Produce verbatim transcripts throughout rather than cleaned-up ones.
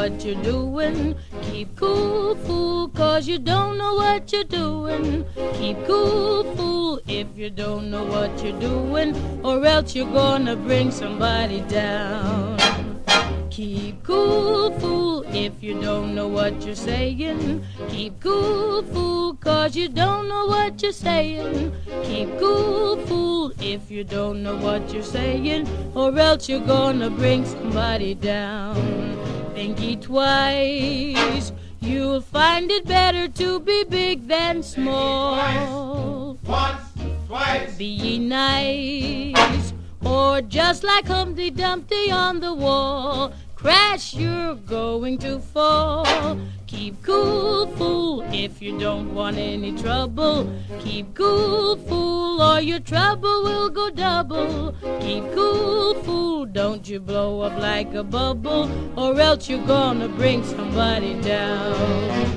what you're doing. Keep cool, fool, cause you don't know what you're doing. Keep cool, fool, if you don't know what you're doing, or else you're gonna bring somebody down. Keep cool, fool, if you don't know what you're saying. Keep cool, fool, cause you don't know what you're saying. Keep cool, fool, if you don't know what you're saying, or else you're gonna bring somebody down. Think ye twice, you'll find it better to be big than small. Once, twice. Be ye nice, or just like Humpty Dumpty on the wall. Crash, you're going to fall. Keep cool, fool, if you don't want any trouble. Keep cool, fool, or your trouble will go double. Keep cool, fool, don't you blow up like a bubble, or else you're gonna bring somebody down.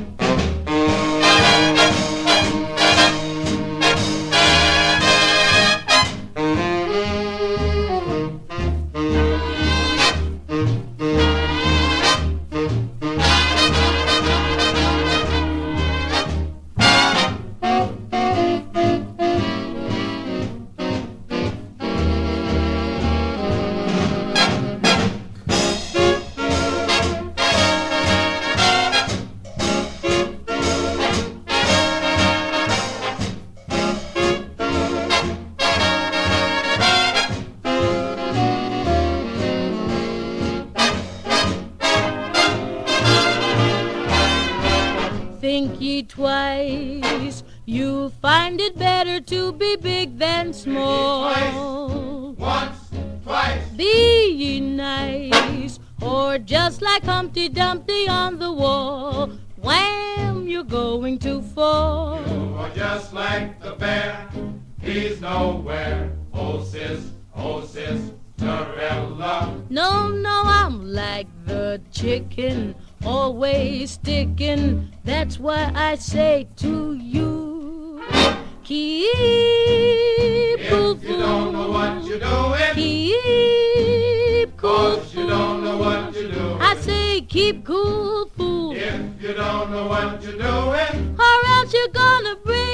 Think ye twice, you'll find it better to be big than small. Once, twice. Be ye nice, or just like Humpty Dumpty on the wall. Wham, you're going to fall. You are just like the bear, he's nowhere. Oh sis, oh sis, Cinderella. No, no, I'm like the chicken, always sticking. That's why I say to you, keep cool, If you don't know what you're doing, keep cool, cause you don't know what you're doing. I say keep cool, fool, If you don't know what you're doing, or else you're gonna bring